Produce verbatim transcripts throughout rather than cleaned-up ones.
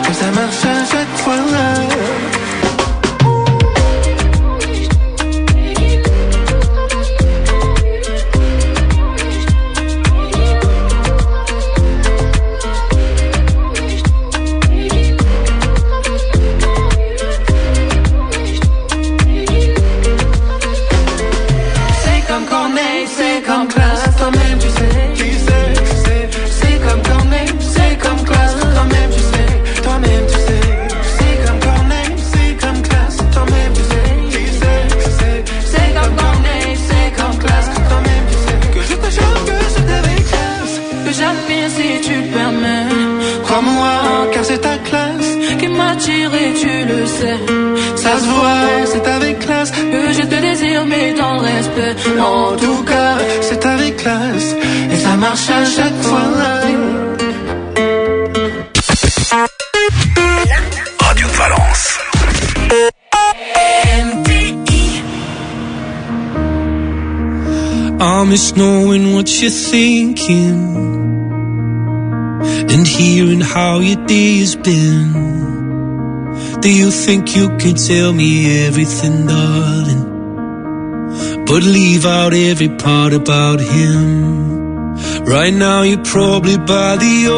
que ça marche à chaque fois. C'est comme classe, toi-même tu sais, tu sais, tu sais. C'est comme Corneille, c'est comme classe, toi-même tu sais, toi-même tu sais. C'est comme Corneille, c'est comme classe, toi-même tu sais, tu sais, tu sais. C'est comme Corneille, c'est comme classe, toi-même tu sais. Que je te chante, que je t'avais classe, que j'admire si tu le permets. Crois-moi, car c'est ta classe qui m'attire et tu le sais. Ça se voit, c'est avec classe que je te désire, mais dans le respect. En tout cas, c'est avec classe et ça marche à chaque fois. Radio Valence. M T I. I miss knowing what you're thinking and hearing how your day has been. Do you think you can tell me everything, darling, but leave out every part about him? Right now you're probably by the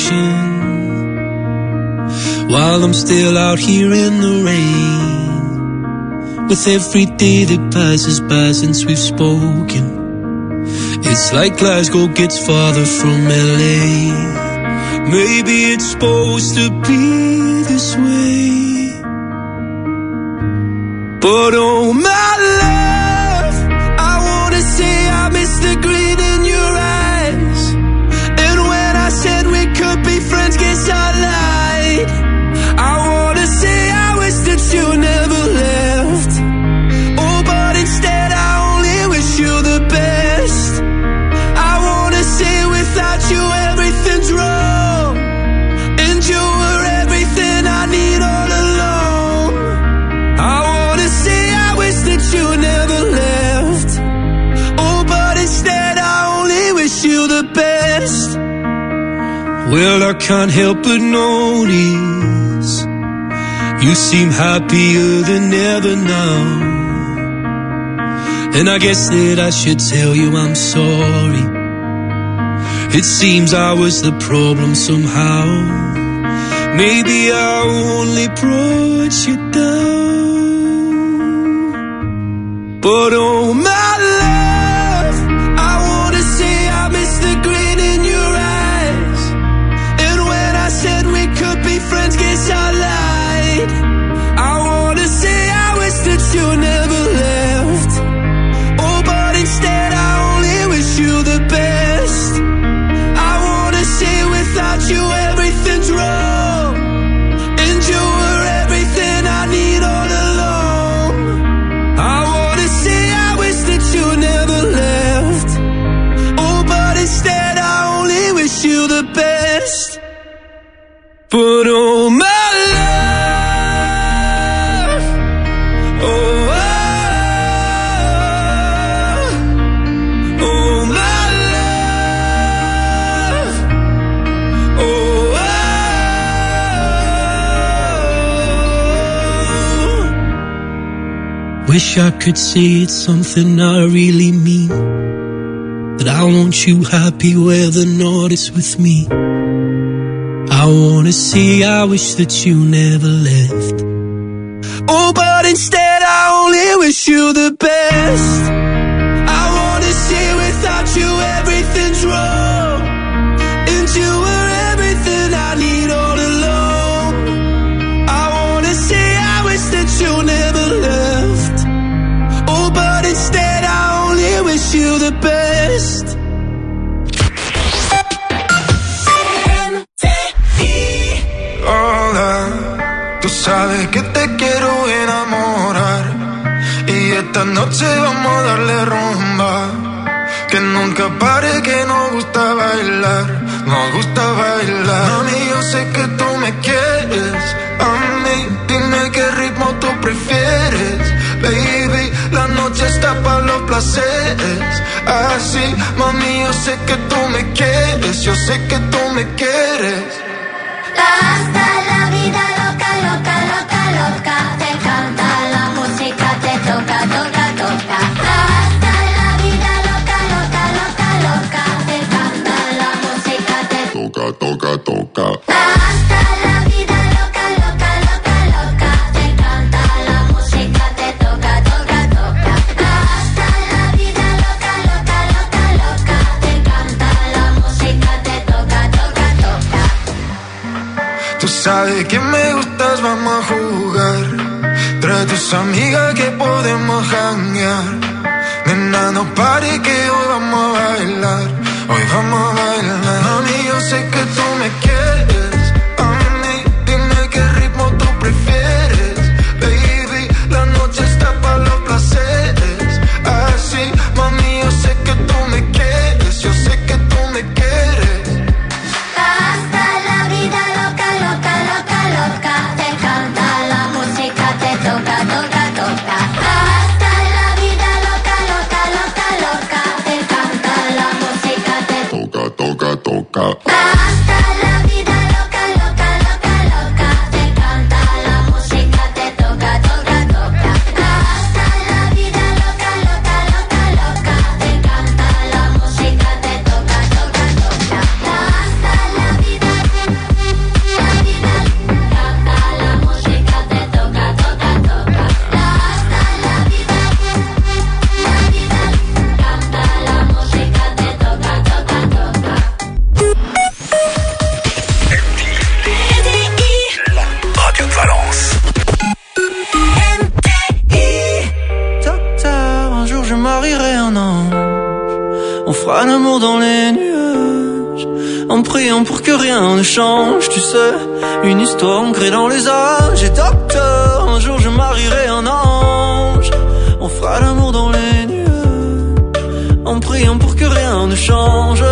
ocean, while I'm still out here in the rain. With every day that passes by since we've spoken, it's like Glasgow gets farther from L A. Maybe it's supposed to be this way, but oh my love, I wanna say I miss the green in your eyes. And when I said we could be friends, guess I lied. I wanna say I wish that you never left. Oh, but instead I only wish you the best. I wanna say without you everything's wrong, and you were everything I need all along. I wanna say I wish that you never left. Oh, but instead I only wish you the best. Well, I can't help but notice you seem happier than ever now, and I guess that I should tell you I'm sorry. It seems I was the problem somehow. Maybe I only brought you down, but oh my love, I wanna say I miss the green in your eyes. And when I said we could be friends, guess I lied. I wanna say I wish that you never left. Oh, but instead I only wish you the best. I wanna say without you everything's wrong, and you were everything I need all along. I wanna say I wish that you never left. Oh, but instead I only wish you the best. But oh my love, oh, oh, oh my love, oh, oh. Wish I could say it's something I really mean, that I want you happy whether or not it's with me. I wanna say I wish that you never left. Oh, but instead I only wish you the best. I wanna say without you everything's wrong, and you were everything I need all along. I wanna say I wish that you never left. Oh, but instead I only wish you the best. Hola, tú sabes que te quiero enamorar, y esta noche vamos a darle rumba. Que nunca pare, que nos gusta bailar, nos gusta bailar. Mami, yo sé que tú me quieres, a mí dime qué ritmo tú prefieres. Baby, la noche está para los placeres. Así, mami, yo sé que tú me quieres, yo sé que tú me quieres. Hasta la vida. sabes que me gustas, vamos a jugar. Trae tus amigas que podemos janguear. Nena, no pare que hoy vamos a bailar. Hoy vamos a bailar. Mami, yo sé que tú me quieres. A mí, dime qué ritmo tú prefieres. Baby, la noche está para los placeres. Así, mami, yo sé que tú me quieres. Yo sé que tú me quieres. Hasta la vida loca, loca, loca, loca. Te encanta la música, te toca, toca, toca. Hasta la vida loca, loca, loca, loca. Te encanta la música, te toca, toca, toca. Hasta la vida loca, loca, loca, loca. Te encanta la música, te toca, toca, toca. Hasta la vida loca, loca, loca, loca. Te encanta la música, te toca, toca, toca. Hasta la vida, la vida, canta la música, te toca, toca, toca. Hasta la vida, la vida, canta la música, te toca, toca, toca. Radio de Valence. Docteur, un jour je marierai un ange. On fera l'amour dans les nuages, en priant pour que rien ne change. Tu sais, une histoire ancrée dans les âges. Et docteur, un jour je marierai un ange. On fera l'amour dans les nuages, en priant pour que rien ne change.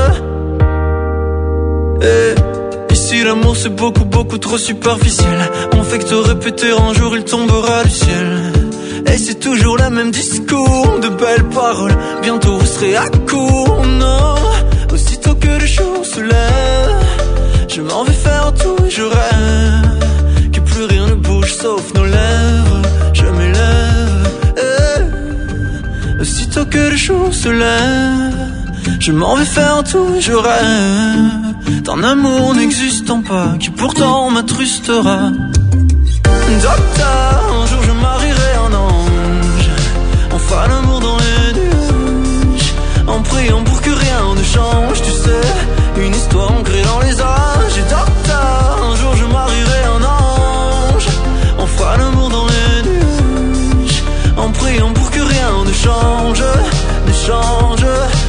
Et ici l'amour c'est beaucoup beaucoup trop superficiel. On fait que te répéter, un jour il tombera du ciel. Et c'est toujours le même discours, de belles paroles. Bientôt vous serez à court, non. Aussitôt que le jour se lève, je m'en vais faire tout et je rêve que plus rien ne bouge sauf nos lèvres. Je m'élève, eh. Aussitôt que le jour se lève, je m'en vais faire tout et je rêve d'un amour n'existant pas, qui pourtant m'attrustera. Docteur, un jour je marierai un ange. On fera l'amour dans les nuages, en priant pour que rien ne change. Tu sais, une histoire ancrée dans les âges. Et docteur, un jour je marierai un ange. On fera l'amour dans les nuages, en priant pour que rien ne change, ne change.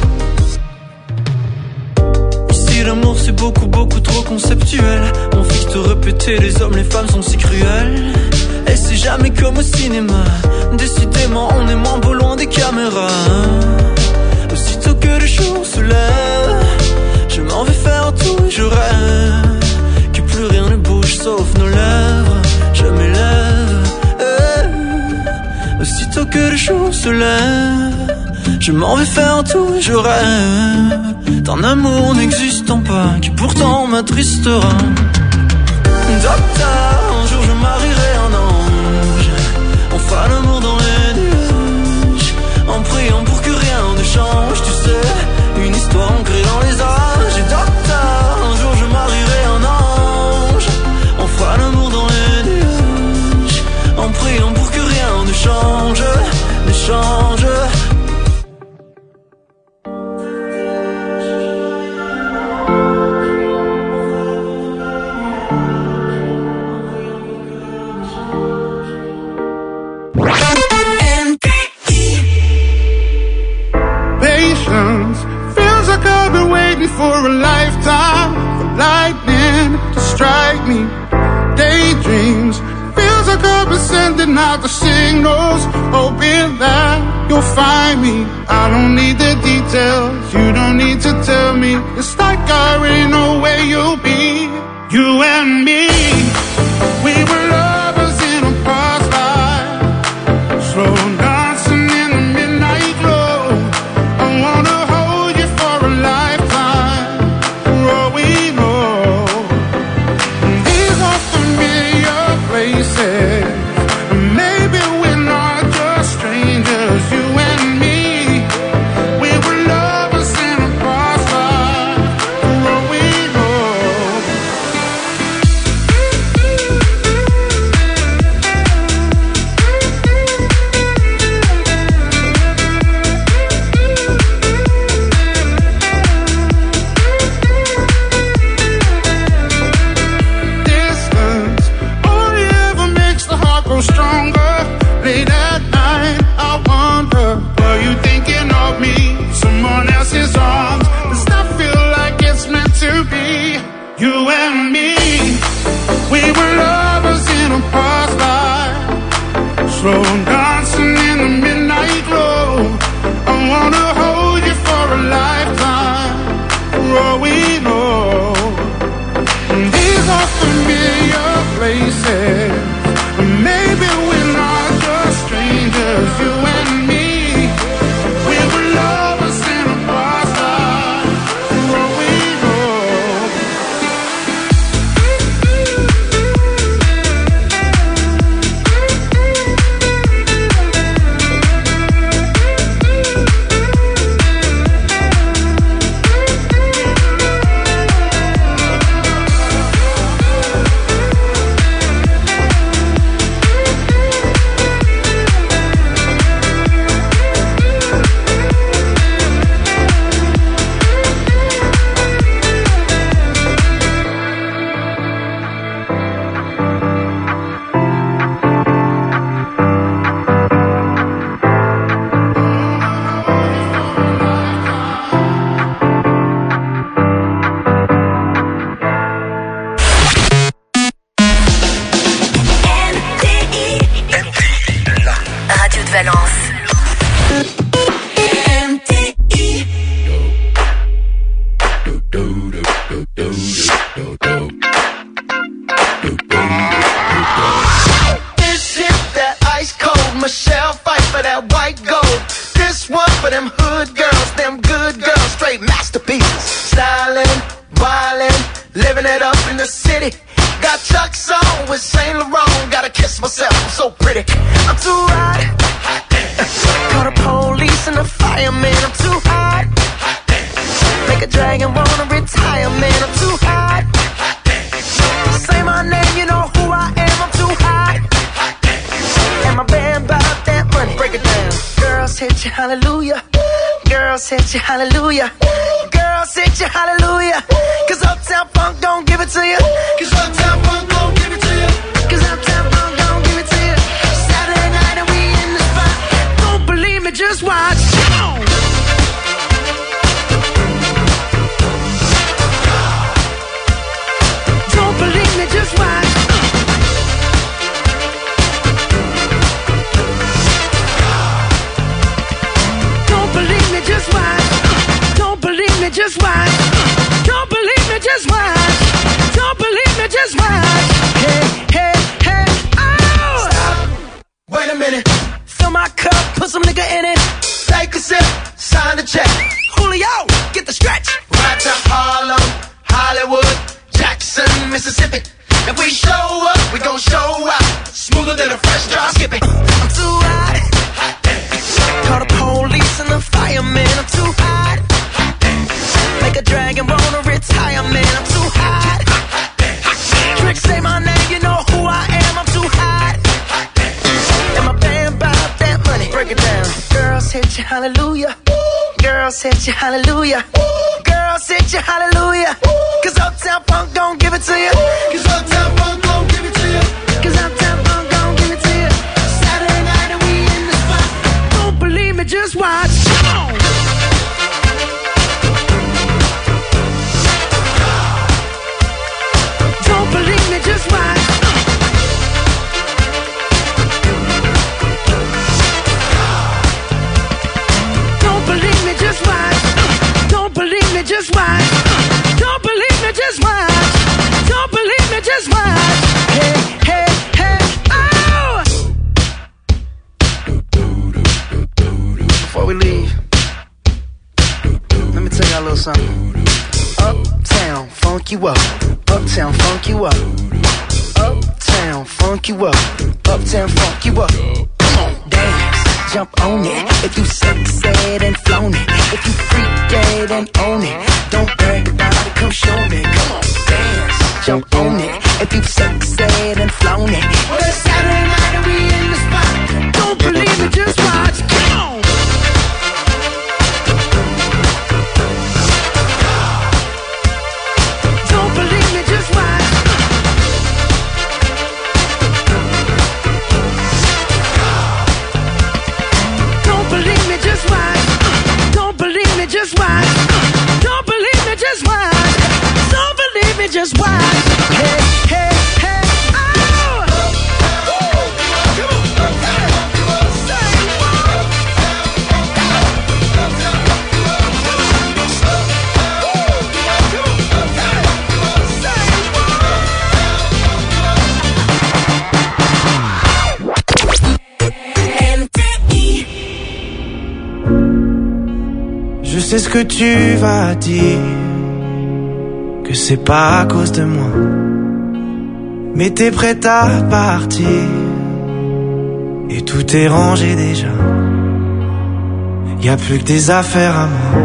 L'amour c'est beaucoup beaucoup trop conceptuel. On fait que te répéter, les hommes, les femmes sont si cruels. Et c'est jamais comme au cinéma. Décidément on est moins beau loin des caméras. Aussitôt que le jour se lève, je m'en vais faire tout et je rêve que plus rien ne bouge sauf nos lèvres. Je m'élève, eh. Aussitôt que le jour se lève, je m'en vais faire tout et je rêve d'un amour n'existant pas, qui pourtant m'attristera. Docteur, un jour je marierai un ange. On fera l'amour dans les nuages, en priant pour que rien ne change. Tu sais, une histoire ancrée dans les âges. Et docteur, un jour je marierai un ange. On fera l'amour dans les nuages, en priant pour que rien ne change, ne change. For a lifetime, for lightning to strike me. Daydreams, feels like I've been sending out the signals, hoping that you'll find me. I don't need the details, you don't need to tell me. It's like I already know where you'll be. You and me, we were lovers in a past life, slow dancing in the midnight glow. I wanna hold you for a lifetime, for all we know. These are familiar places, maybe we're not just strangers. You and me, we were lovers in a past life, for all we know. were lovers in a past life, slow dancing in the midnight glow. I wanna hold you for a lifetime, for all we know. These are familiar places, maybe we're not just strangers, you and me. We were lovers in a past life, for all we know. Hallelujah, girls hit you, hallelujah, girls hit you, hallelujah, cause Uptown Funk don't give it to you, cause Uptown Funk don't give it to you, cause Uptown Funk don't give it to you. Saturday night and we in the spot, don't believe me, just watch. Don't believe me, just watch. Just watch. Don't believe me, just watch. Don't believe me, just watch. Don't believe me, just watch. Hey, hey, hey, oh! Stop. Wait a minute. Fill my cup, put some nigga in it. Take a sip, sign the check. Julio, get the stretch. Right to Harlem, Hollywood, Jackson, Mississippi. If we show up, we gon' show out. Smoother than a fresh drop skipping. I'm too hot. Call the police and the fireman, I'm too hot. Make a dragon wanna retire, man, I'm too hot. Tricks say my name, you know who I am, I'm too hot. And my band bought that money, break it down. Girls hit you, hallelujah. Girls hit you, hallelujah. Girls hit you, hallelujah. Cause Uptown Funk don't give it to you. Cause Uptown Funk don't give it to you. Cause Uptown Funk don't give it to you. Saturday night and we in the spot. Don't believe me, just watch. Don't believe me, just watch. Don't believe me, just watch. Don't believe me, just watch. Don't believe me, just watch. Don't believe me, just watch. Hey, hey, hey, oh! Before we leave, let me tell y'all a little something. Uptown, funk you up. Uptown, funk you up. Uptown, funk you up. Uptown, funk you up. Come on, dance, jump on it. If you succeed and flown it, if you freak dead and own it, don't brag about it, come show me. Come on, dance, jump on it. If you succeed and flown it, well, it's Saturday night and we in the spot. Don't believe it, just watch. Come on. Don't believe me, just watch. Don't believe me, just watch. Don't believe me, just watch. Don't believe me, just watch. Don't believe me, just watch. Hey, hey, hey. sais ce que tu vas dire, que c'est pas à cause de moi, mais t'es prête à partir, et tout est rangé déjà. Y'a plus que des affaires à moi.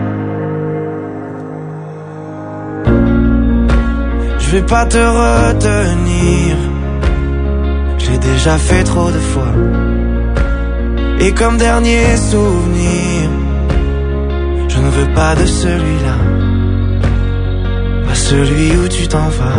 Je vais pas te retenir, j'ai déjà fait trop de fois. Et comme dernier souvenir, je ne veux pas de celui-là, pas celui où tu t'en vas.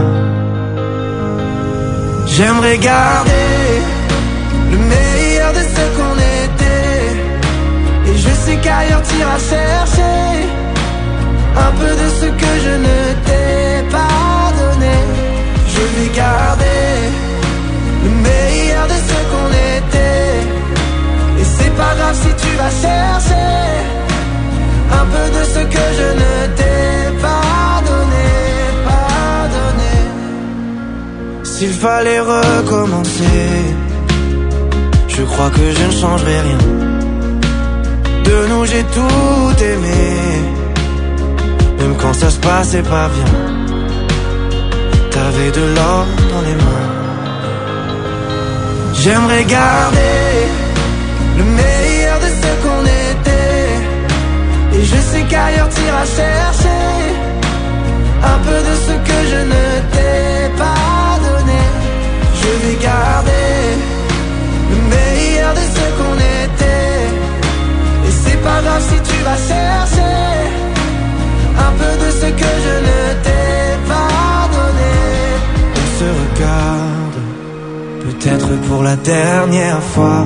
J'aimerais garder le meilleur de ce qu'on était, et je sais qu'ailleurs t'iras chercher un peu de ce que je ne t'ai pas donné. Je vais garder le meilleur de ce qu'on était, et c'est pas grave si tu vas chercher un peu de ce que je ne t'ai pas donné, pas donné. S'il fallait recommencer, je crois que je ne changerai rien. De nous j'ai tout aimé, même quand ça se passait pas bien. T'avais de l'or dans les mains. J'aimerais garder le meilleur de ce qu'on était, et je sais qu'ailleurs t'iras chercher un peu de ce que je ne t'ai pas donné. Je vais garder le meilleur de ce qu'on était, et c'est pas grave si tu vas chercher un peu de ce que je ne t'ai pas donné. On se regarde, peut-être pour la dernière fois,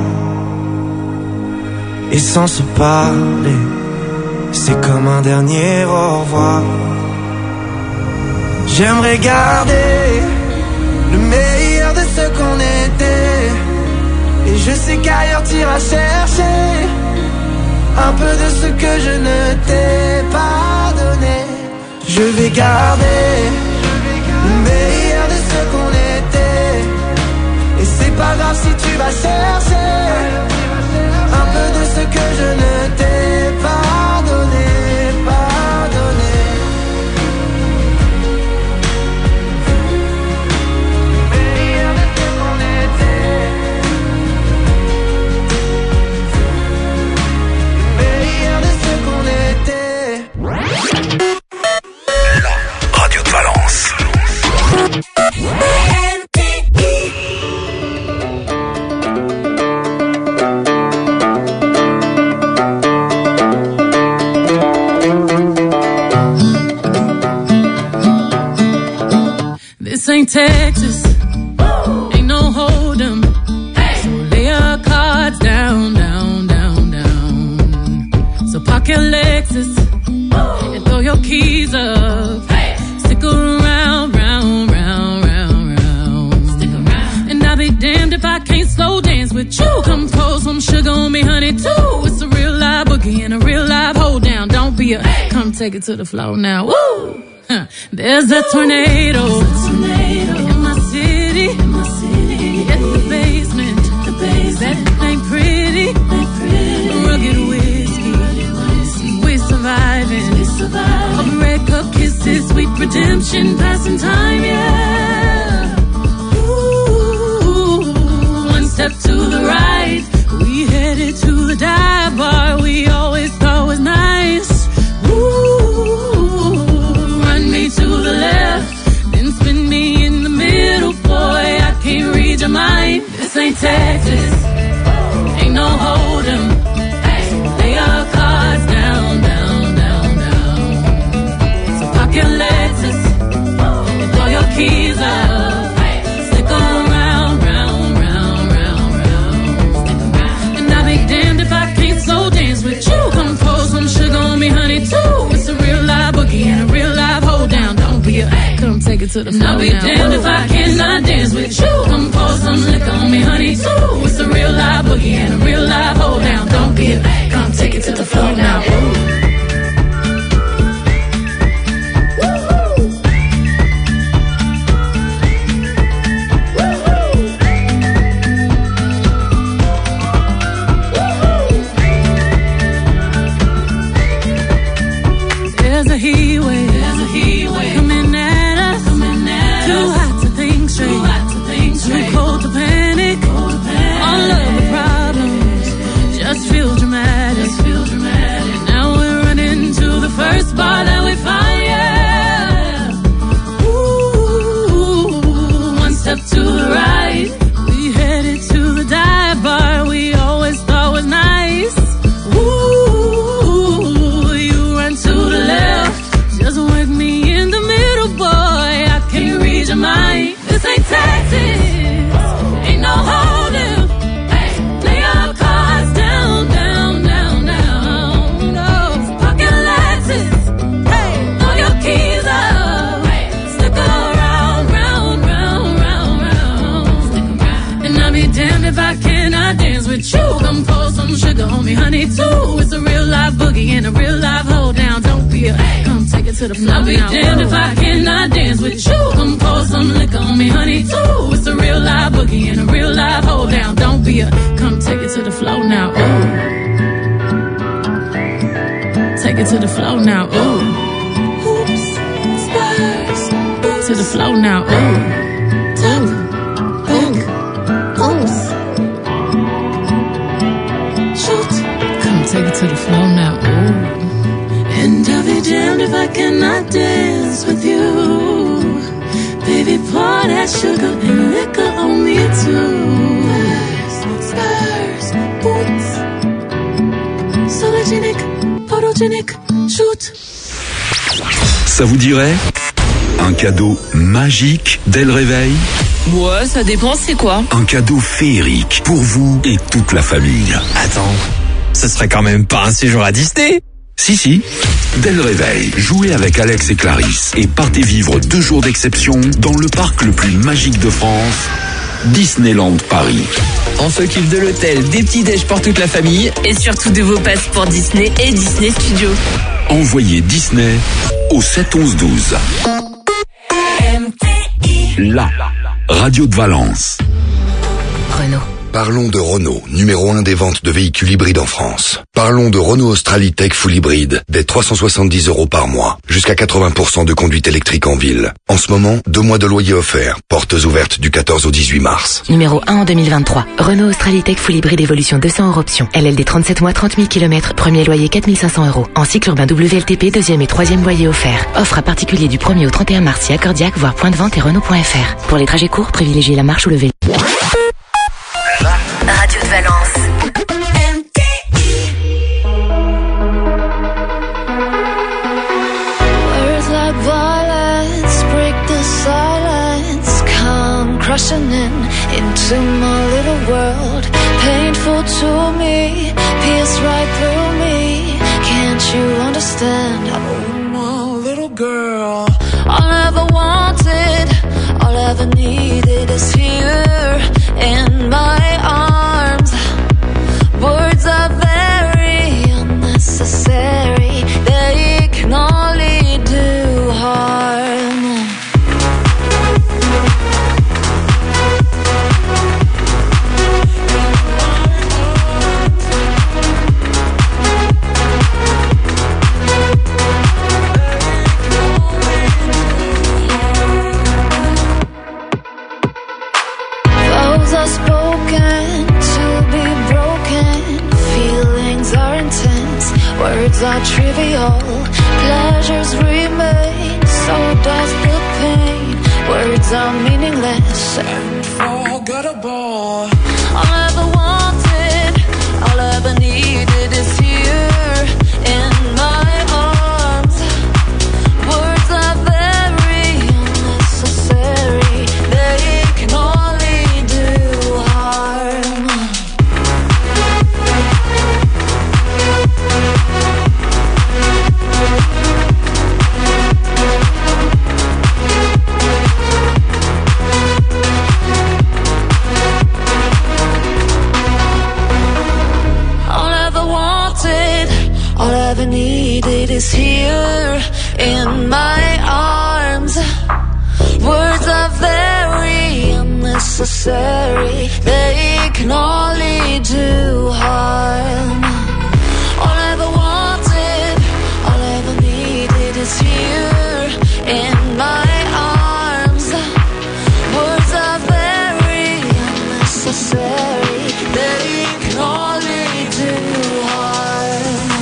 et sans se parler, c'est comme un dernier au revoir. J'aimerais garder le meilleur de ce qu'on était, et je sais qu'ailleurs t'iras chercher un peu de ce que je ne t'ai pas donné. Je vais garder le meilleur de ce qu'on était, et c'est pas grave si tu vas chercher un peu de ce que je ne t'ai pas donné, pas donné. Le meilleur de ce qu'on était, le meilleur de ce qu'on était. La radio de Valence. This ain't Texas, ain't no hold'em. So lay your cards down, down, down, down. So park your Lexus and throw your keys up. Stick around, round, round, round, round. Stick around. And I'll be damned if I can't slow dance with you. Come pour some sugar on me, honey, too. It's a real live boogie and a real live hold down. Don't be a, come take it to the floor now. Woo! There's a tornado, tornado in my city, in my city. At the basement, the basement. That ain't pretty, ain't pretty. Rugged whiskey, whiskey. We surviving, we surviving. A red cup kisses, sweet redemption, passing time, yeah. Ooh, one step to the right, we headed to the dive bar we always thought was nice. Ooh. To the left, then spin me in the middle, boy, I can't read your mind. This ain't Texas, ain't no hold'em. Lay your cards down, down, down, down. So park your Lexus and throw your keys up. Stick around, round, round, round, round. And I'll be damned if I can't slow dance with you. Come pour some sugar on me, honey, too. It's a real live boogie and a real live hold down. Don't be a, come take it to the floor. I'll be now. Damned if I cannot dance with you. Come pour some liquor on me, honey, too. It's a real live boogie and a real live hold down. Don't be a, come take it to the floor now. Ooh. with you. Come pour some sugar on me, honey, too. It's a real live boogie and a real live hold down. Don't be a, come take it to the floor. I'll be damned if I cannot dance with you. Come pour some liquor on me, honey, too. It's a real live boogie and a real live hold down. Don't be a, come take it to the floor now. Ooh. Take it to the floor now. Ooh. Hoops, spurs, to the floor now. Ooh. Ooh. Ooh. Hoops. Shoot. Come take it to the floor now. Ooh. And I'll be damned if I cannot dance with you. Baby, pour that sugar and liquor on me too. Spurs, boots, sologenic, photogenic, shoot. Ça vous dirait un cadeau magique dès le réveil? Ouais, ça dépend, c'est quoi? Un cadeau féerique pour vous et toute la famille. Attends, ce serait quand même pas un séjour à Disney? Si, si. Dès le réveil, jouez avec Alex et Clarisse et partez vivre deux jours d'exception dans le parc le plus magique de France, Disneyland Paris. On s'occupe de l'hôtel, des petits déj pour toute la famille et surtout de vos passeports Disney et Disney Studios. Envoyez Disney au sept onze douze. La radio de Valence. Renault. Parlons de Renault, numéro un des ventes de véhicules hybrides en France. Parlons de Renault Australitech Full Hybride, dès trois cent soixante-dix euros par mois, jusqu'à quatre-vingts pour cent de conduite électrique en ville. En ce moment, deux mois de loyer offerts, portes ouvertes du quatorze au dix-huit mars. Numéro un en deux mille vingt-trois. Renault Australitech Full Hybride Evolution deux cents hors option. L L D trente-sept mois, trente mille kilomètres, premier loyer quatre mille cinq cents euros. En cycle urbain W L T P, deuxième et troisième loyer offert. Offre à particulier du premier au trente et un mars, si accordiaque, voire point de vente et Renault point F R. Pour les trajets courts, privilégiez la marche ou le vélo. Radio de Valence. M T I. Words like violence break the silence, come crushing in into my little world. Painful to me, pierce right through me. Can't you understand? Oh, my little girl. All I ever wanted, all I ever needed is here in my arms. Words are very unnecessary, they can only do harm. Vows are spoken to be broken, feelings are intense, words are trivial, pleasures remain, so does the pain. Words are meaningless and forgettable. All I ever wanted, all I ever needed is here in my arms. Words are very unnecessary, they can only do harm. All I ever wanted, all I ever needed is here in my arms. Words are very unnecessary, they can only do harm. All I ever wanted, all I ever needed is here in my arms. Words are very unnecessary, they can only do harm.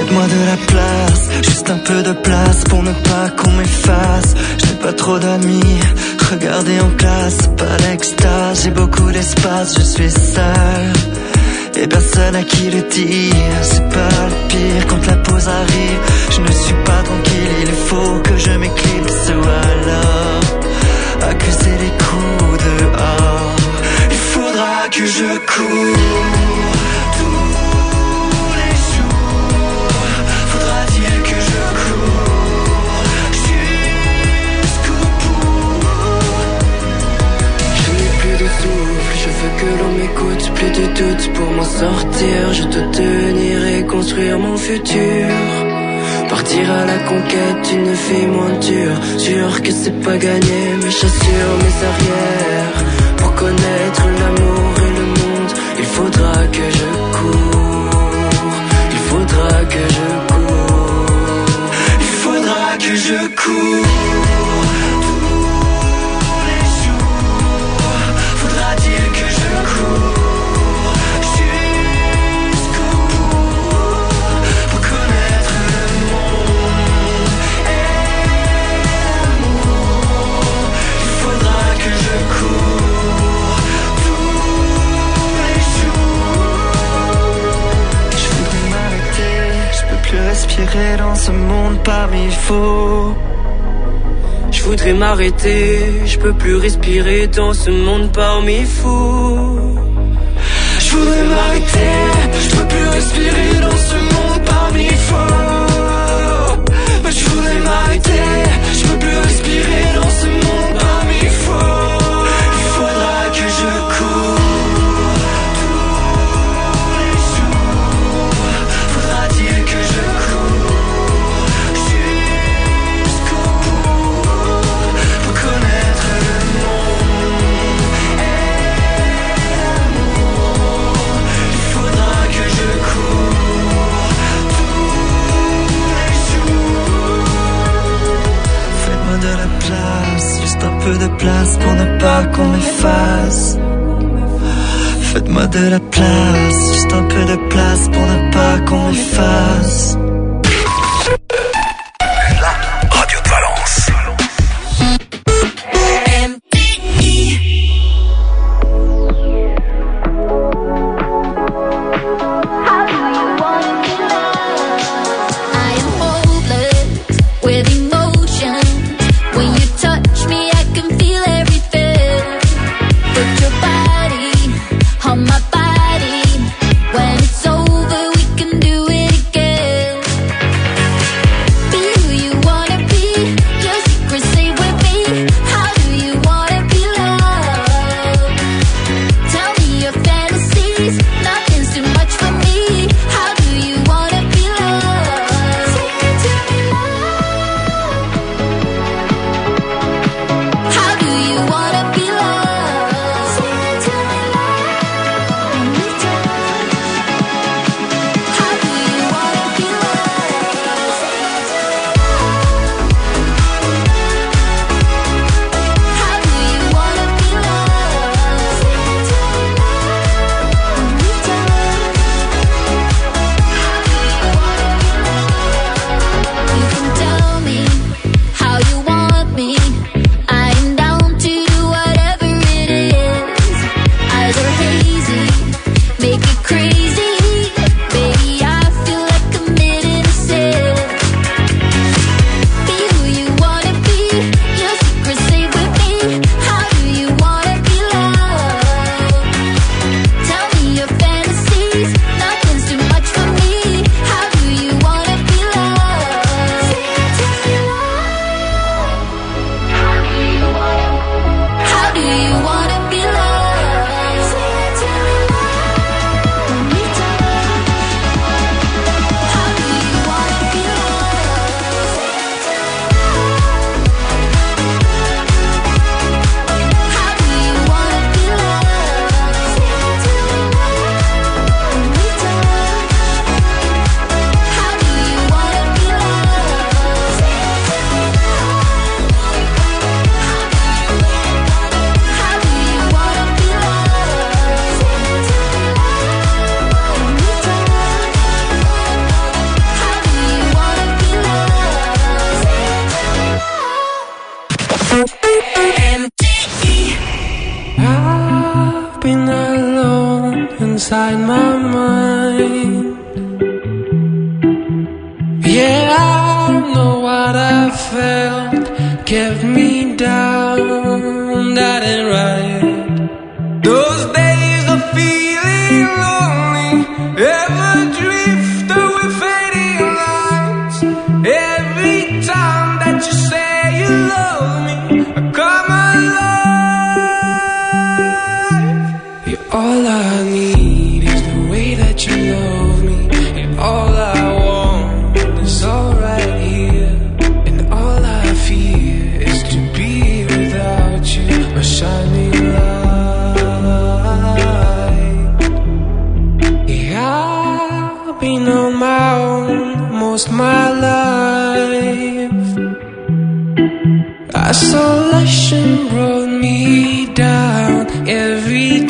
Faites-moi de la place, juste un peu de place pour ne pas qu'on m'efface. J'ai pas trop d'amis, regardez en classe, pas d'extase. J'ai beaucoup d'espace, je suis seul et personne à qui le dire. C'est pas le pire quand la pause arrive. Je ne suis pas tranquille, il faut que je m'éclipse ou alors accuser les coups dehors. Il faudra que je cours tous les jours. Faudra-t-il que je cours jusqu'au bout. Je n'ai plus de souffle, je veux que l'on m'écoute. Plus de doute pour m'en sortir. Je dois tenir et construire mon futur. Partir à la conquête d'une vie moins dure. Sûr que c'est pas gagné, mes chaussures, mes arrières. Pour connaître l'amour et le monde, il faudra que je cours. Il faudra que je cours. Il faudra que je cours tous les jours. Faudra-t-il que je cours jusqu'au bout pour connaître le monde et l'amour. Il faudra que je cours tous les jours. Je voudrais m'arrêter, je peux plus respirer dans ce monde parmi faux. Je voudrais m'arrêter, je peux plus respirer dans ce monde parmi fous. Je voudrais m'arrêter, je peux plus respirer dans ce monde parmi faux. Mais je voudrais m'arrêter, je peux plus respirer dans ce monde parmi faux. Il faudra que je cours tous les jours. Faudra-t-il que je cours jusqu'au bout pour connaître le monde et l'amour. Il faudra que je cours tous les jours. Faites-moi de la place, juste un peu de place pour ne pas qu'on m'efface. Faites-moi de la place, juste un peu de place pour ne pas qu'on m'efface. Radio de Valence. I am hopeless with emotion. When you touch me, I can feel everything. Put your body on my body. When it's over, we can do it again. I've been alone inside my mind. Yeah, I know what I felt kept me down, that ain't right. Those days of feeling lonely, ever drift away fading lines. Every time that you say you love me, I come alive. You're all I need is the way that you love me, and all I want is all right here, and all I fear is to be without you, a shining light. Yeah, I've been on my own most my life. Isolation brought me down every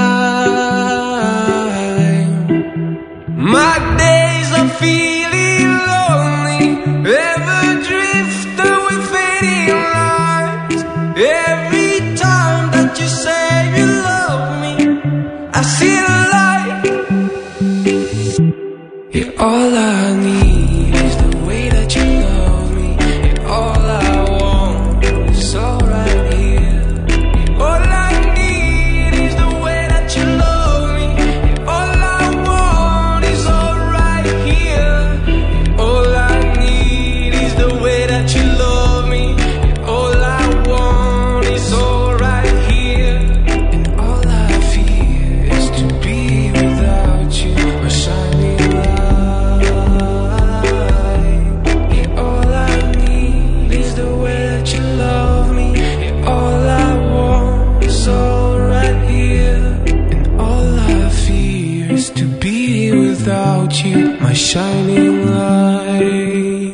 time. My days of feeling lonely, ever drift away fading lines. Every time that you say you love me, I see the light. Yeah, all I need is the way that you love me, and all I want is all right here. All I need is the way that you love me, and all I want is all right here. All I need is the way that you love me, and all I want is all right here. And all I fear is to be without you, a shining light. Yeah, all I need is the way that you love me, and all I want is all right here. And all I fear is to be without you, my shining light.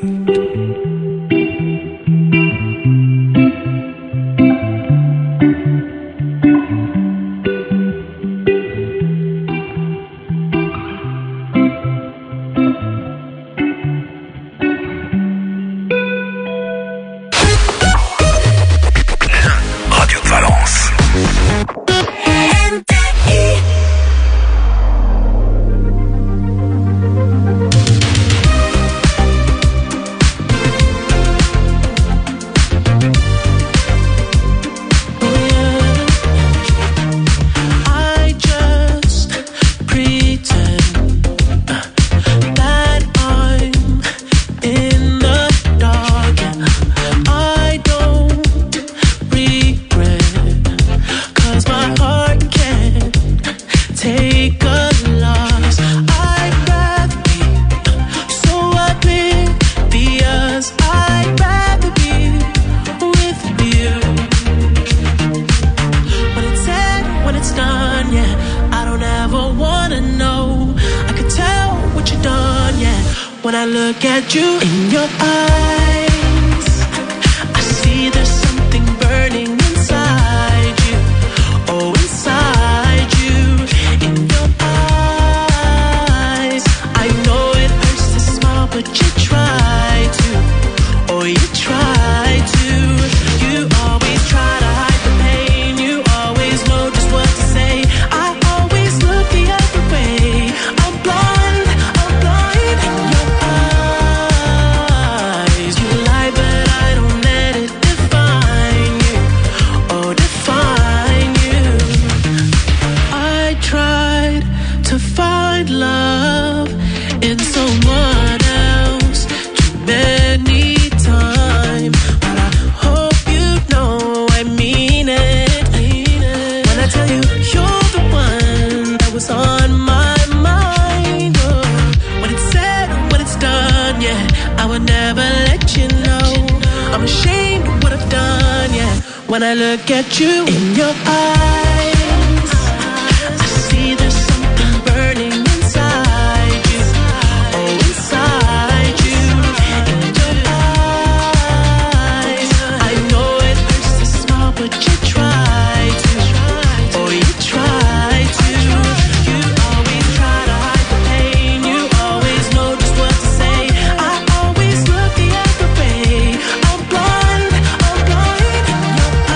Radio de Valence. I just pretend that I'm in the dark. I don't regret, 'cause my heart can't take a loss. I'd rather be so oblivious. I'd rather be with you. When it's said, when it's done, yeah, I don't ever wanna know. I can tell what you've done, yeah, when I look at you in your eyes. I see there's something burning inside you, oh, inside you, in your eyes. I know it hurts to smile, but you try to, oh, you try to. You always try to hide the pain, you always know just what to say. I always look the other way. I'm blind, I'm blind in your eyes. You lie, but I don't let it define you, oh, define you. I tried to find love in someone else too many times, but I hope you know I mean it. When I tell you you're the one that was on my mind, oh, when it's said, when it's done, yeah, I would never let you know. I'm ashamed of what I've done, yeah, when I look at you in your eyes. I see there's something burning inside you, oh, inside you, in your eyes. I know it hurts to smile, but you try to, oh, you try to. You always try to hide the pain, you always know just what to say. I always look the other way. I'm blind, I'm blind in your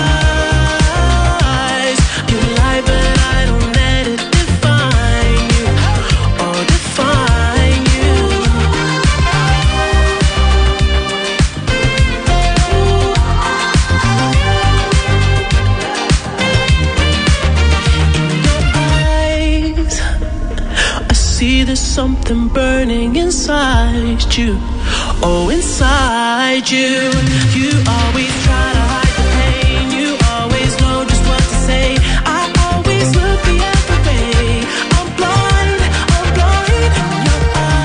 something burning inside you. Oh, inside you. You always try to hide the pain. You always know just what to say. I always look the other way. I'm blind, I'm blind. Your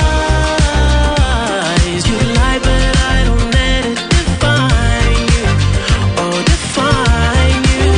eyes, you lie, but I don't let it define you. Oh, define you.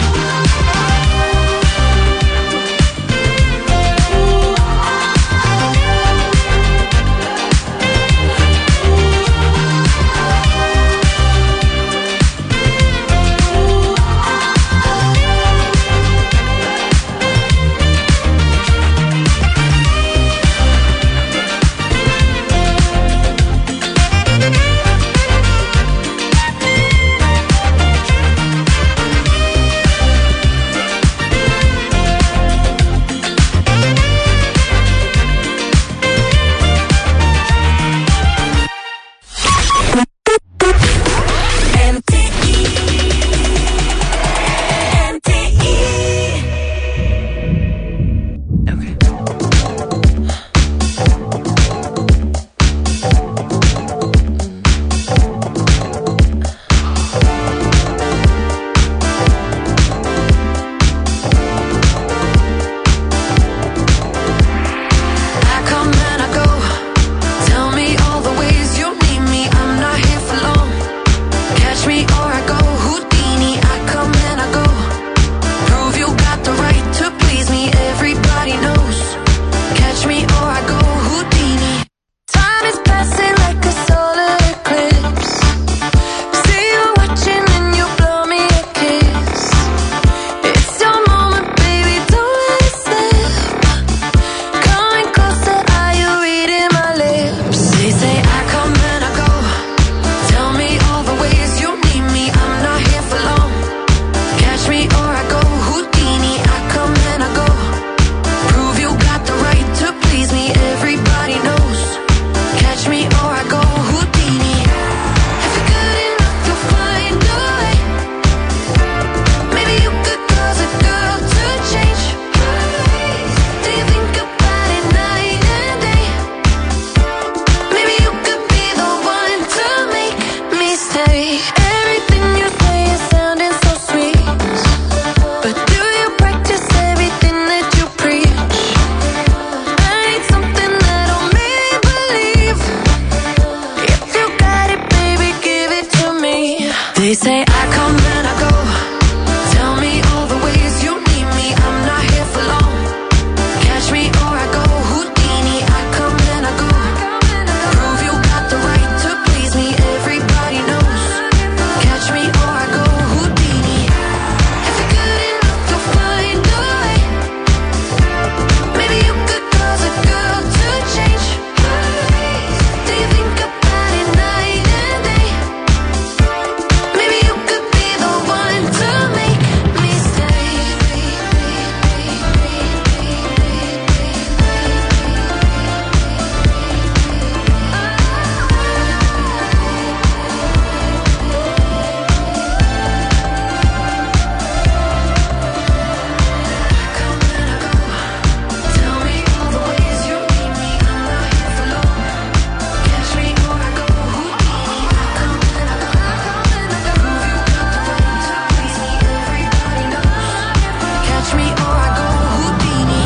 They say I come and I go. Tell me all the ways you need me. I'm not here for long. Catch me or I go Houdini. I come and I go. Prove you got the right to please me. Everybody knows. Catch me or I go Houdini. If you're good enough, you'll find a way. Maybe you could cause a girl to change. Do you think about it night and day? Maybe you could be the one to make me stay. Tell me all the ways you need me. I'm not here for long. Catch me or I go Houdini. I come and I go. Prove you got the right to please me. Everybody knows. Catch me or I go Houdini.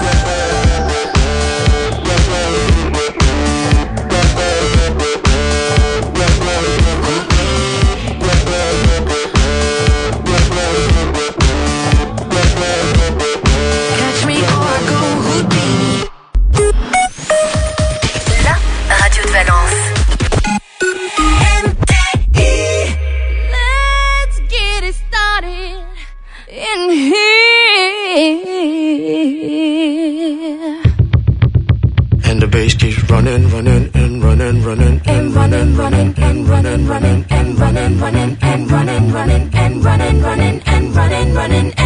Catch me or I go Houdini. La radio de Valence. Let's get it started in here. And the bass keeps running, running, and running, running, and running, running, and running, running, and running, running, and running, running, and running, running, and running, running, and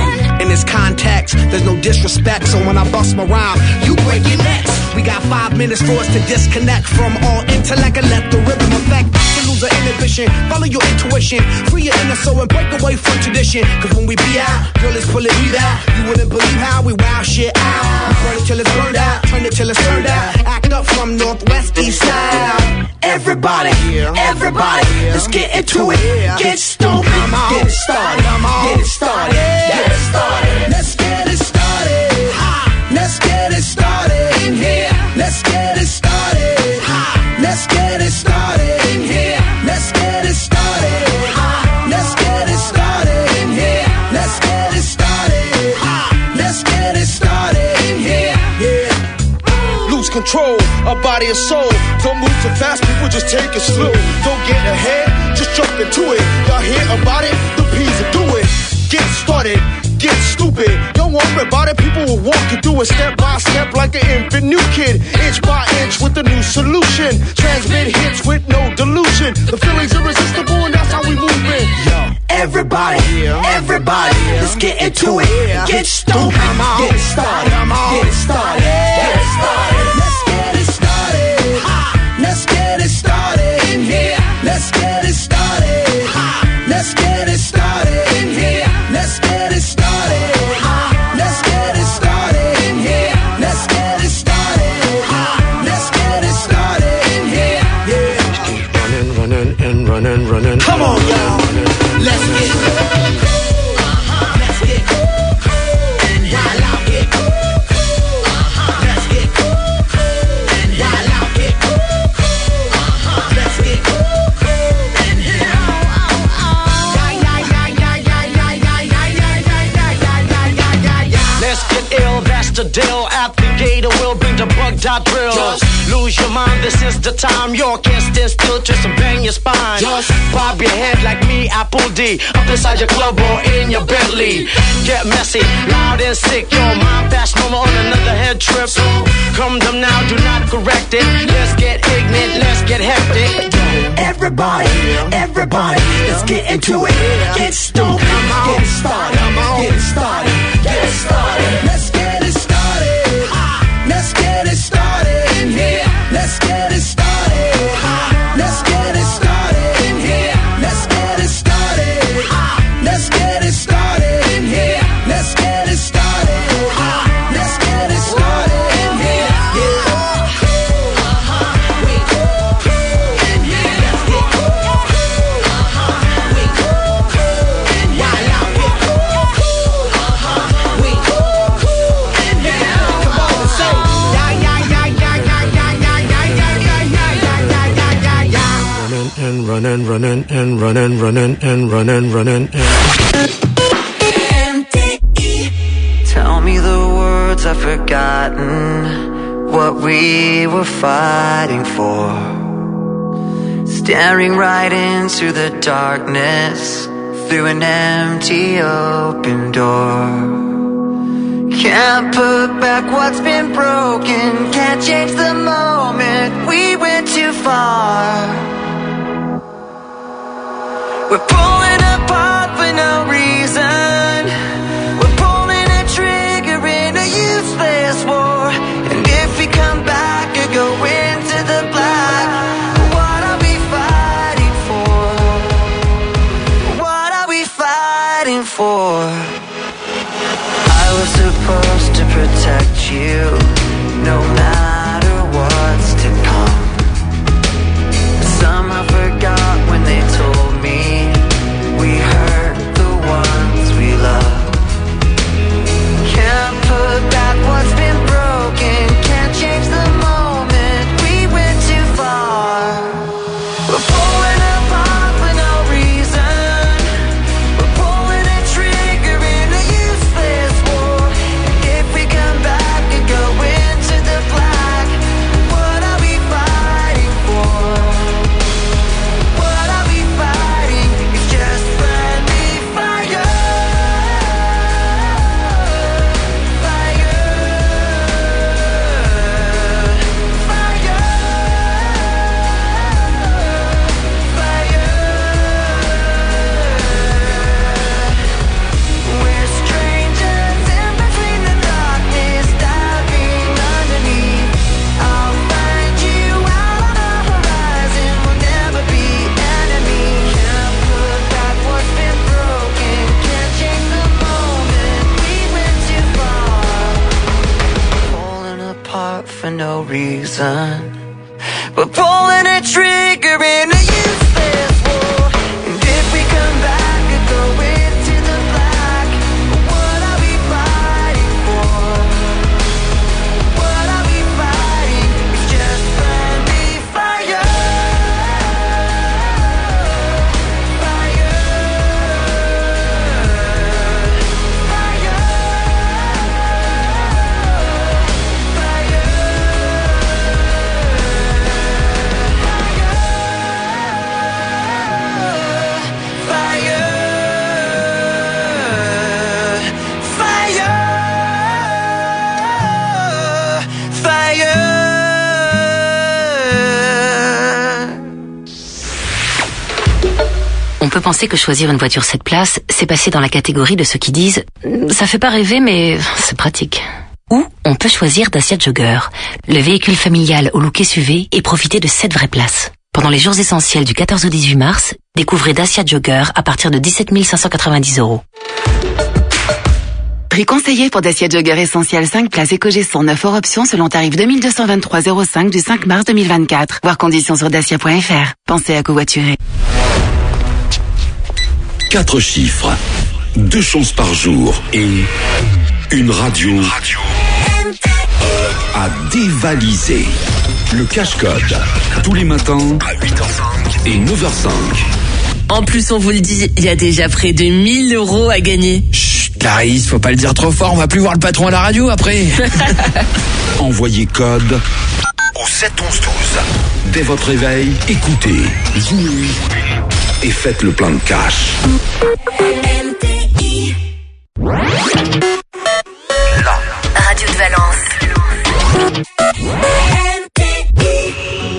in this context. There's no disrespect, so when I bust my rhyme, you break your necks. We got five minutes for us to disconnect from all intellect and let the rhythm affect. To lose the inhibition, follow your intuition, free your inner soul and break away from tradition. Cause when we be out, girl, it's pulling me out. You wouldn't believe how we wow shit out. We burn it till it's burned out, turn it till it's turned out. Act up from Northwest East Side. Everybody, everybody, let's get into it. Get stupid, get it started, get it started, get it started. Let's get it started. Let's get it started in here. Let's get it started. Let's get it started in here. Let's get it started. Let's get it started in here. Let's get it started. Let's get it started in here. Yeah. Lose control of body and soul. Don't move too fast, people just take it slow. Don't get ahead, just jump into it. Y'all hear about it? The P's will do it. Get started, get stupid. Don't worry about it, people will walk you through it step by step like an infant new kid. Inch by inch with a new solution. Transmit hits with no delusion. The feeling's irresistible and that's how we move it. Yo. Everybody, everybody, let's get into it. Get stupid, get it started, get it started, get it started. Let's get it started. Let's get it started in here. Let's get it started. Let's get it started in here. Let's get it started. Let's get it started in here. Let's get it started. Let's get it started in here. Yeah. Running, running, and running, running. Come on, y'all. Let's get it. Let's get it. And while I get it. Let's get it. And while I get it. Let's get it. And here. Let's get ill, that's the deal. At the gate, we'll bring the bug dot drill. Just lose your mind, this is the time. You can't stand still, twist and bang your spine. Just bob your head like me, Apple D. Up inside your club or in your Bentley. Get messy, loud and sick. Your mind fast, no more on another head trip. So come them now, do not correct it. Let's get ignorant, let's get hectic. Everybody, everybody, let's get into it. Get stupid, get it started, get it started, get it started. Let's get it started. Let's get it started in here. Let's get it started. Let's get it started in here. Let's get it started. Let's get it started in here. Let's get it started. Let's get it started in here. Yeah. And running, running, and running, running, and running, running, and. Tell me the words I've forgotten, what we were fighting for. Staring right into the darkness, through an empty open door. Can't put back what's been broken, can't change the moment, we went too far. We're pulling apart for no reason. We're pulling a trigger in a useless war. And if we come back or go into the black, what are we fighting for? What are we fighting for? I was supposed to protect you, no matter what's to come. Somehow forgot when they told me we hurt the ones we love. Can't put back what's been broken, can't change the moment, we went too far. We're pulling apart for no reason. We're pulling a trigger in a useless war. And if we come back and go into the black, no reason. We're pulling a trigger in a useless war. And if we come back and go into the black, what are we fighting for? What are we fighting? It's just friendly fire. Fire. Fire. On peut penser que choisir une voiture sept places, c'est passer dans la catégorie de ceux qui disent « ça fait pas rêver mais c'est pratique ». Ou on peut choisir Dacia Jogger, le véhicule familial au look S U V et profiter de sept vraies places. Pendant les jours essentiels du quatorze au dix-huit mars, découvrez Dacia Jogger à partir de dix-sept mille cinq cent quatre-vingt-dix euros. Prix conseillé pour Dacia Jogger Essentiel cinq places éco-gestion neuf hors option selon tarif deux mille deux cent vingt-trois euros zéro cinq du cinq mars deux mille vingt-quatre. Voir conditions sur dacia point f r. Pensez à covoiturer. Quatre chiffres, deux chances par jour et une radio à dévaliser. Le cache-code, tous les matins à huit heures cinq et neuf heures cinq. En plus, on vous le dit, il y a déjà près de mille euros à gagner. Chut, Clarisse, faut pas le dire trop fort, on va plus voir le patron à la radio après. Envoyez code au sept onze douze. Dès votre réveil, écoutez, jouez et faites le plein de cash. M T I. La radio de Valence. M T I.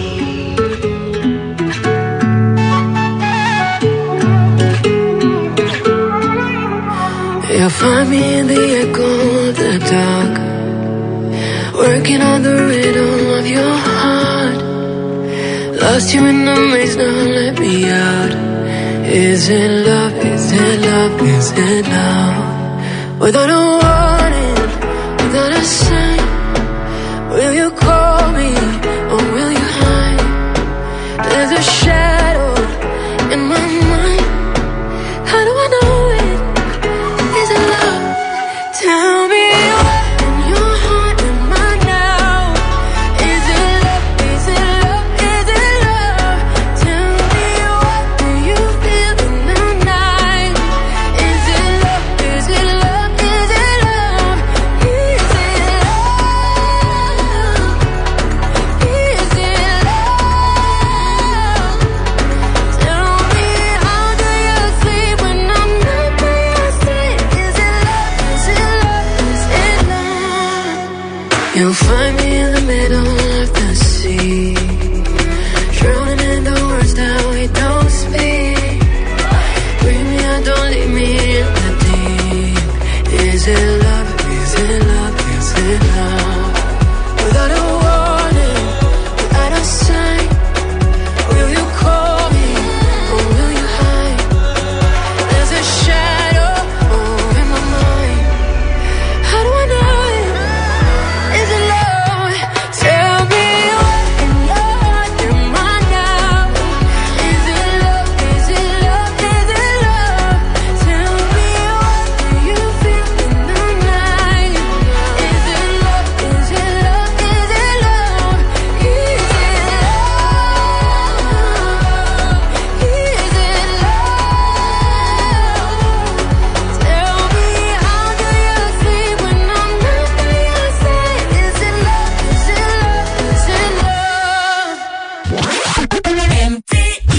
You'll find me in the echo of the dark, working on the rhythm of your heart. Lost you in the maze, now let me out. Is it love, is it love, is it love? Without a warning, without a sign, will you call me or will you hide? There's a shadow in my mind. How do I know it? Is it love? Tell me what in your heart am I now? Is it love, is it love, is it love? Tell me what do you feel in the night? Is it love, is it love, is it love? Is it love? Is it love? Tell me how do you sleep when I'm not by your side? Is it love, is it love, is it love? You'll find me in the middle of the sea, drowning in the words that we don't speak. Bring me out, don't leave me in the deep. Is it love, is it love, is it love? Without a warning, without a sign, will you call me or will you hide? There's a shadow oh, in my mind. How do I know it? Is it love? Tell me what in your heart am I now? Is it love? Is it love? Is it love? Tell me what do you feel in the night? Is it love? Is it love? Is it love? Is it love? Is it love? Tell me how do you sleep when I'm not by your side? Is it love? Is it love? Is it love? M T I.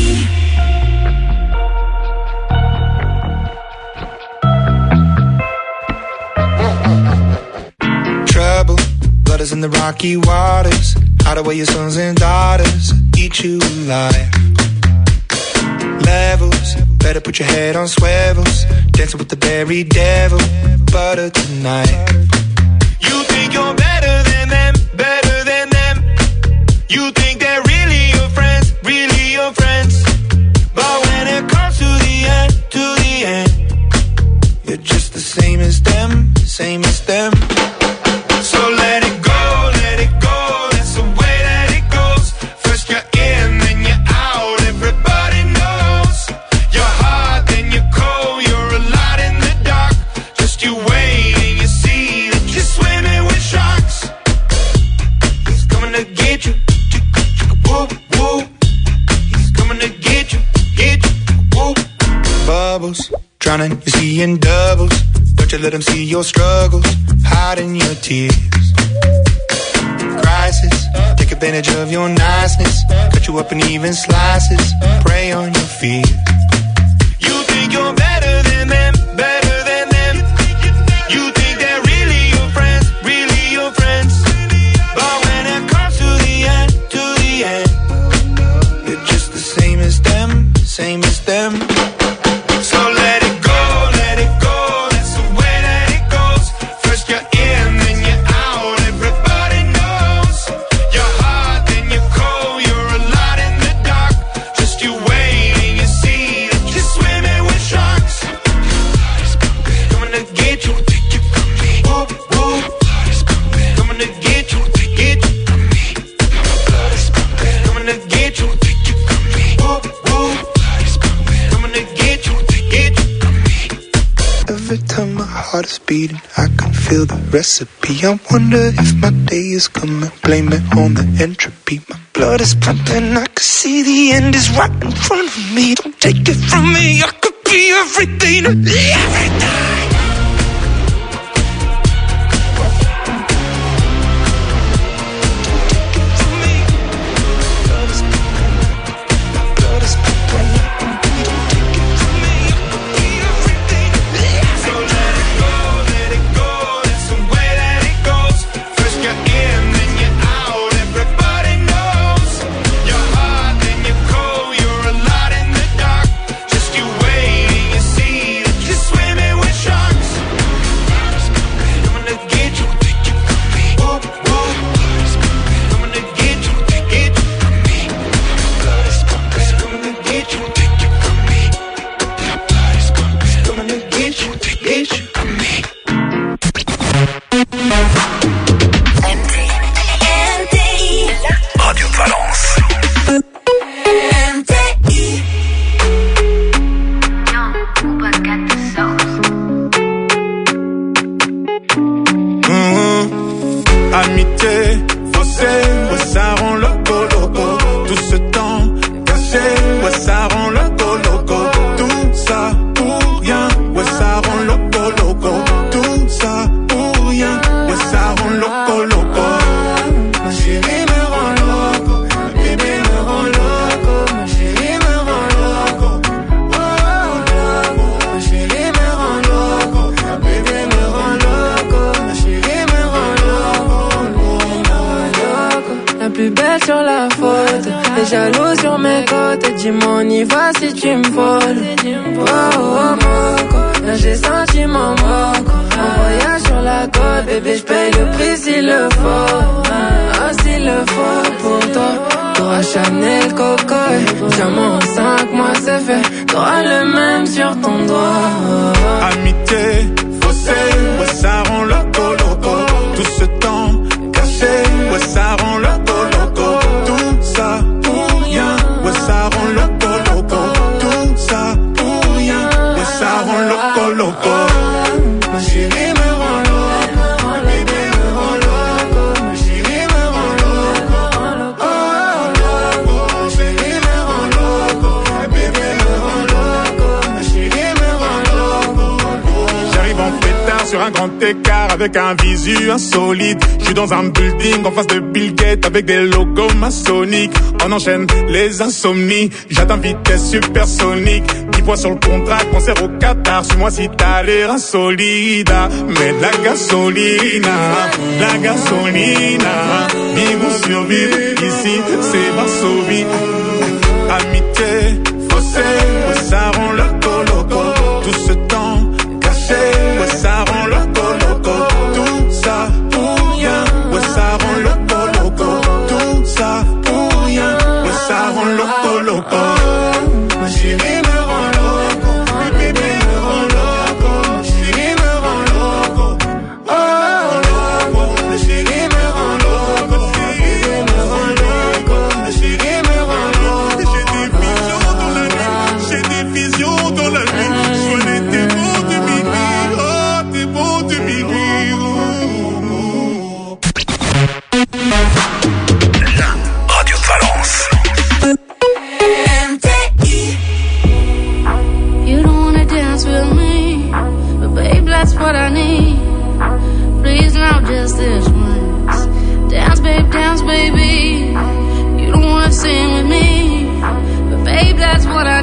Trouble, blood is in the rocky waters. Hide away your sons and daughters, eat you alive. Levels, better put your head on swivels. Dancing with the very devil, butter tonight. You think you're better than them, better than them. You think they're really your friends, really your friends. But when it comes to the end, to the end, you're just the same as them, same as them. So let it go, let it go, that's the bubbles, drowning, you're seeing doubles. Don't you let them see your struggles, hiding your tears. Crisis, take advantage of your niceness, cut you up in even slices, prey on your fears. You think you're better than them, better than them. You think they're really your friends, really your friends. But when it comes to the end, to the end, you're just the same as them, same as them. So let it go, let it go, that's the way that it goes. First you're in, then you're out, everybody knows. You're hot, then you're cold, you're a lot in the dark. Just you waiting, you see that you're swimming with sharks. Coming to get you, take you from me. Whoop, whoop. Coming to get you, take it from me. Coming to get you, take you from me. Whoop, whoop. Coming to get you, take it from me. Every time my heart is beating, I can feel the recipe. I wonder if my day is coming. Blame it on the entropy. My blood is pumping. I can see the end is right in front of me. Don't take it from me. I could be everything, everything. Radio de Valence. Amitié, faussé, ouais, ça rend loco, loco. Tout ce temps caché, ouais, ça rend loco, loco. Tout ça pour rien, ouais, ça rend loco, loco. Tout ça pour rien, ouais, ça rend loco, loco. Ma chérie me rend loco, ma bébé me rend loco, ma chérie me rend loco. Oh, loco, ma chérie me rend loco, ma bébé me rend loco, ma chérie me rend loco. La plus belle sur la photo, les jaloux sur mes côtes. Dis-moi on y va si tu me voles. Oh oh moco, là j'ai senti mon moco. En voyage sur la côte, bébé j'paye le prix s'il le faut. Ah s'il le faut pour toi. T'auras Chanel, Coco et diamant en cinq mois c'est fait. T'auras le même sur ton doigt. Amitié, faussé, ouais ça rend loco, loco. Tout ce temps caché, ouais ça rend loco, loco. Tout ça pour rien, ouais ça rend loco, loco. Tout ça pour rien, ouais ça rend loco, loco. Ma chérie me rend loco, ma bébé me rend loco, ma chérie me rend loco. Oh loco, ma chérie me rend loco, ma bébé me rend loco, ma chérie me rend loco. J'arrive en pétard sur un grand écart avec un visu insolite. Je suis dans un building en face de Bill Gates avec des logos maçonniques. On enchaîne les insomnies, j'atteins vitesse supersonique. dix fois sur le contrat, concert au Qatar. Suis-moi si t'as l'air insolide. Mets de la gasolina, la gasolina. Vivons sur vivre, ici c'est Varsovie. Amitié, faussé, ouais, ça rend loco, loco. Tout ce temps caché, ouais, ça rend loco, loco. Tout ça pour rien, ouais, ça rend loco, loco. Tout ça pour rien, ouais, ça rend loco, loco. Ma chérie me rend loco, ma bébé me rend loco, ma chérie me rend loco. Oh loco, ma chérie me rend loco, ma bébé me rend loco, ma chérie me rend loco. J'ai des visions dans la nuit, j'ai des visions dans la nuit. Sois t'es beau de m'écrire, oh t'es beau de m'écrire. Radio de Valence. You don't wanna just this once. Dance, babe, dance, baby. You don't wanna sing with me, but babe, that's what I